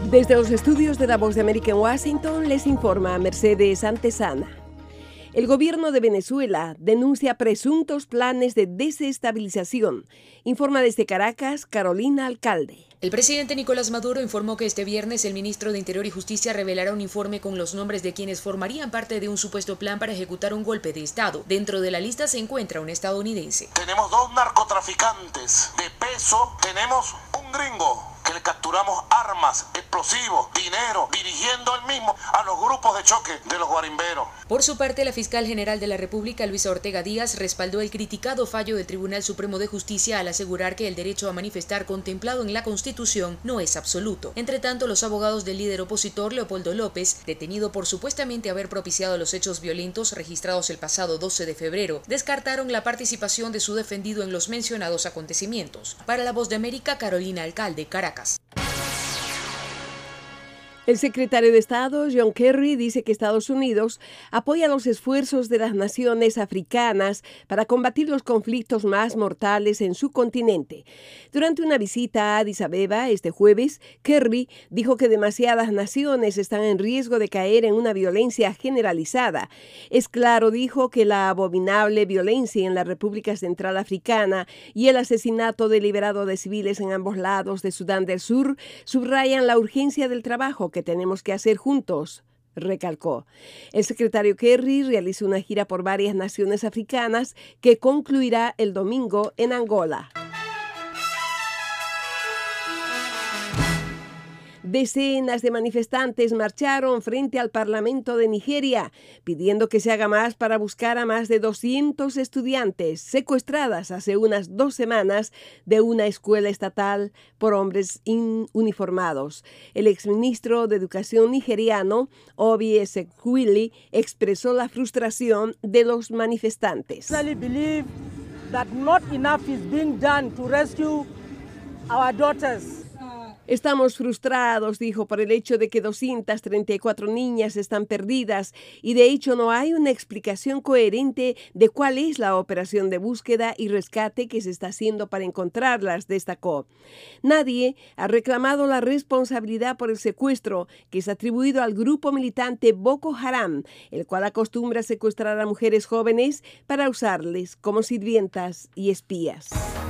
Desde los estudios de La Voz de América en Washington les informa Mercedes Antesana. El gobierno de Venezuela denuncia presuntos planes de desestabilización. Informa desde Caracas, Carolina Alcalde. El presidente Nicolás Maduro informó que este viernes el ministro de Interior y Justicia revelará un informe con los nombres de quienes formarían parte de un supuesto plan para ejecutar un golpe de Estado. Dentro de la lista se encuentra un estadounidense. Tenemos 2 narcotraficantes de peso, tenemos un gringo que le capturamos armas, explosivos, dinero, dirigiendo él mismo a los grupos de choque de los guarimberos. Por su parte, la fiscal general de la República, Luisa Ortega Díaz, respaldó el criticado fallo del Tribunal Supremo de Justicia al asegurar que el derecho a manifestar contemplado en la Constitución no es absoluto. Entre tanto, los abogados del líder opositor Leopoldo López, detenido por supuestamente haber propiciado los hechos violentos registrados el pasado 12 de febrero, descartaron la participación de su defendido en los mencionados acontecimientos. Para La Voz de América, Carolina Alcalde, Caracas. El secretario de Estado, John Kerry, dice que Estados Unidos apoya los esfuerzos de las naciones africanas para combatir los conflictos más mortales en su continente. Durante una visita a Addis Abeba este jueves, Kerry dijo que demasiadas naciones están en riesgo de caer en una violencia generalizada. Es claro, dijo, que la abominable violencia en la República Central Africana y el asesinato deliberado de civiles en ambos lados de Sudán del Sur subrayan la urgencia del trabajo que tenemos que hacer juntos, recalcó. El secretario Kerry realizó una gira por varias naciones africanas que concluirá el domingo en Angola. Decenas de manifestantes marcharon frente al Parlamento de Nigeria, pidiendo que se haga más para buscar a más de 200 estudiantes secuestradas hace unas 2 semanas de una escuela estatal por hombres uniformados. El exministro de Educación nigeriano, Obi Ezekwili, expresó la frustración de los manifestantes. I believe that not enough is being done to rescue our daughters. Estamos frustrados, dijo, por el hecho de que 234 niñas están perdidas y de hecho no hay una explicación coherente de cuál es la operación de búsqueda y rescate que se está haciendo para encontrarlas, destacó. Nadie ha reclamado la responsabilidad por el secuestro que es atribuido al grupo militante Boko Haram, el cual acostumbra a secuestrar a mujeres jóvenes para usarles como sirvientas y espías.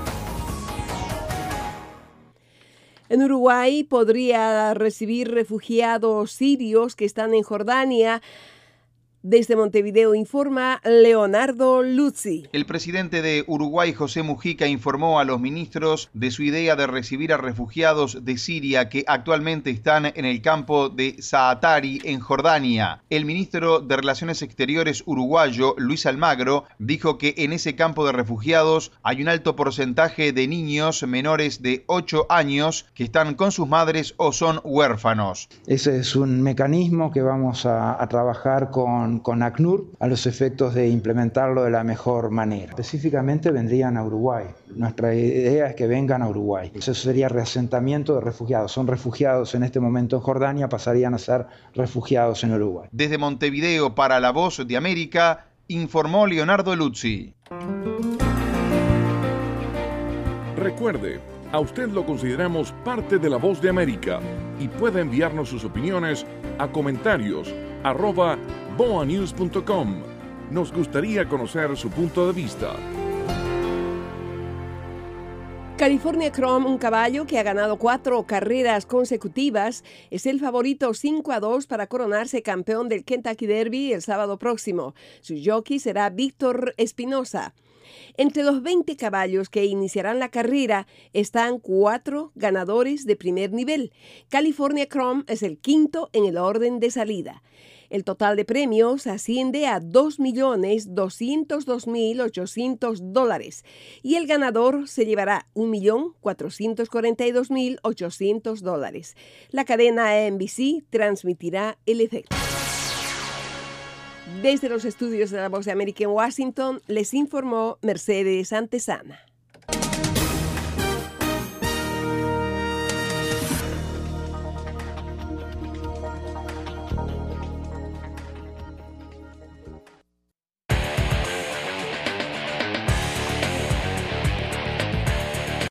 En Uruguay podría recibir refugiados sirios que están en Jordania. Desde Montevideo informa Leonardo Luzzi. El presidente de Uruguay, José Mujica, informó a los ministros de su idea de recibir a refugiados de Siria que actualmente están en el campo de Zaatari, en Jordania. El ministro de Relaciones Exteriores uruguayo, Luis Almagro, dijo que en ese campo de refugiados hay un alto porcentaje de niños menores de 8 años que están con sus madres o son huérfanos. Ese es un mecanismo que vamos a trabajar con ACNUR a los efectos de implementarlo de la mejor manera. Específicamente vendrían a Uruguay. Nuestra idea es que vengan a Uruguay. Eso sería reasentamiento de refugiados. Son refugiados en este momento en Jordania, pasarían a ser refugiados en Uruguay. Desde Montevideo para La Voz de América, informó Leonardo Luzzi. Recuerde, a usted lo consideramos parte de La Voz de América y puede enviarnos sus opiniones a comentarios@boanews.com. Nos gustaría conocer su punto de vista. California Chrome, un caballo que ha ganado 4 carreras consecutivas, es el favorito 5-2 para coronarse campeón del Kentucky Derby el sábado próximo. Su jockey será Víctor Espinosa. Entre los 20 caballos que iniciarán la carrera están 4 ganadores de primer nivel. California Chrome es el quinto en el orden de salida. El total de premios asciende a $2.202.800 y el ganador se llevará $1.442.800. La cadena NBC transmitirá el evento. Desde los estudios de La Voz de América en Washington, les informó Mercedes Antesana.